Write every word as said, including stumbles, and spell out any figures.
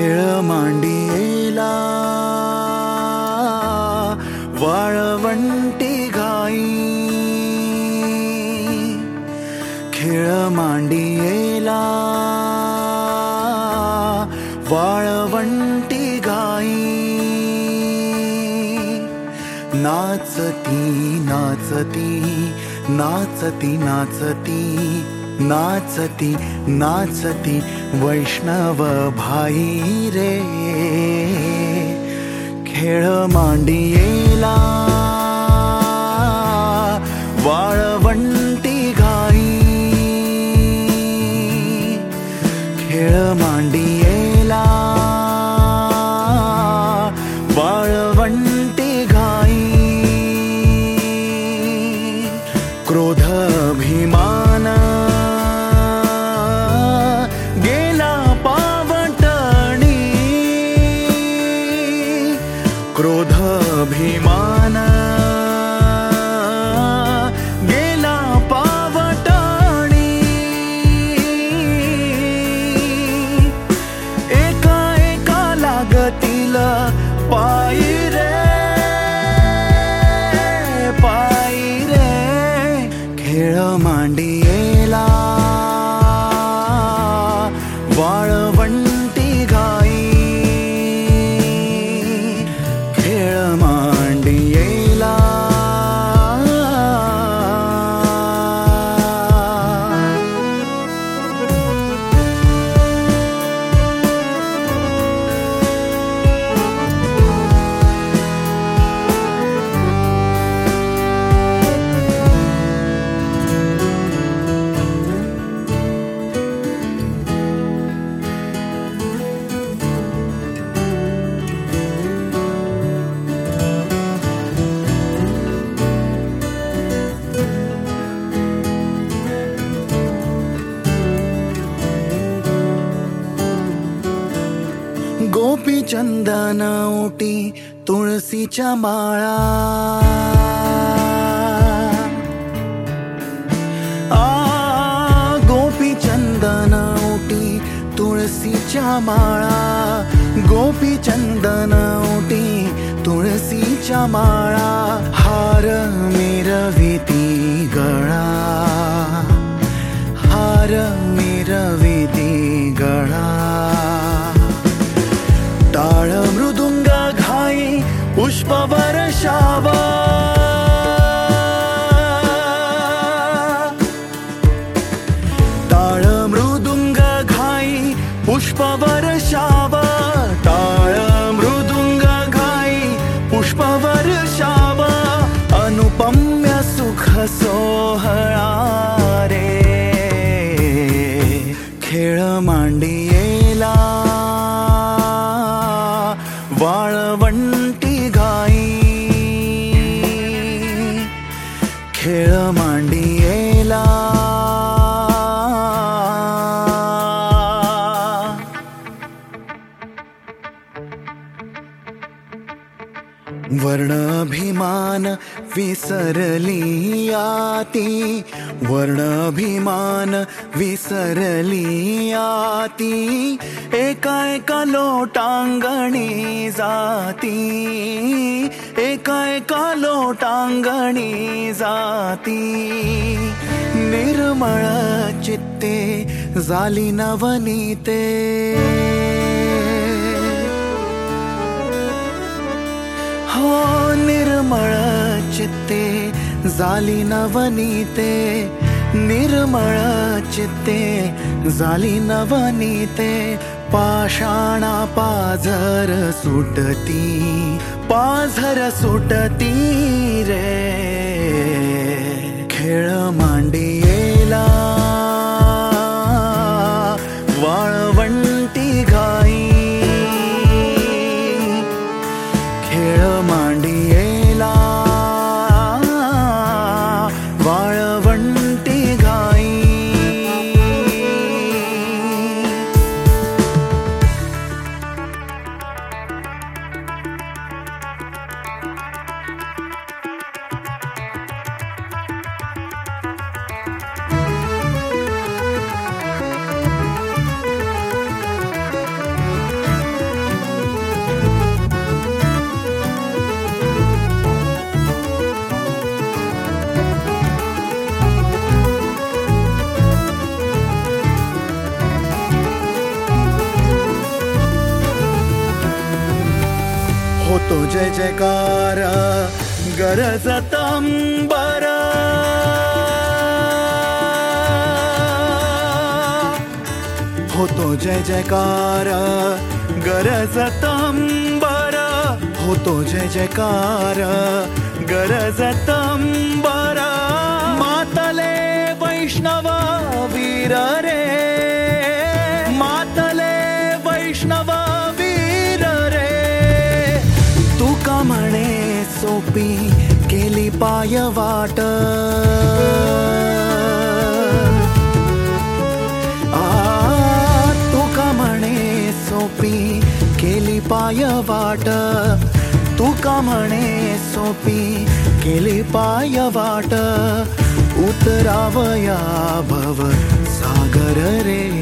खेळ मांडियेला वाळवंटी घाई, खेळ मांडियेला वाळवंटी घाई, नाचती नाचती नाचती नाचती नाचती नाचती वैष्णव भाई रे, खेळ मांडियेला वाळवंटी घाई, खेळ मांडियेला वाळवंटी घाई, क्रोध अभिमान गेला पावटणी, क्रोध अभिमान गेला पावटणी, एका एका लागतील पायी रे पायी रे, खेळ मांडियेला वाळवंटी घाई, खेळ मांडियेला गोपी चंदन ओटी तुळशीच्या माळा, आ गोपी चंदन ओटी तुळशीच्या माळा, गोपी चंदन ओटी तुळशीच्या माळा, हार मिरविती गळा, हार मिरविती गळा, टाळ मृदुंग घाई पुष्प वर्षावा, टाळ मृदुंग घाई पुष्प वर्षावा, टाळ मृदुंग घाई पुष्प वर्षावा, अनुपम्य सुख सोहळा रे, खेळ मांडियेला वाळवंटी घाई, खेळ मांडियेला वर्ण अभिमान विसरली आती, वर्ण अभिमान विसरली आती, एका एका लोटांगणी जाती, एका एका लोटांगणी जाती, निर्मळ चित्ते झाली नवनीते, हो निर्मळ चित्ते झाली नवनीते, निर्मळ चित्ते झाली नवनीते, पाषाणा पाझर सुटती, पाझर सुटती रे, खेळ मांडियेला वाळवंटी घाई, खेळ मांडियेला वाळवंटी घाई, होतो जय जयकार गरजत अंबर होतो जय जयकार गरजत अंबर होतो जय जयकार गरजत अंबर मातले वैष्णव वीर रे मातले वैष्णव वीर रे तुका म्हणे सोपी केली पाय वाट सोपी केली पाय वाट तुका म्हणे सोपी केली पाय वाट उतरावया भव सागर रे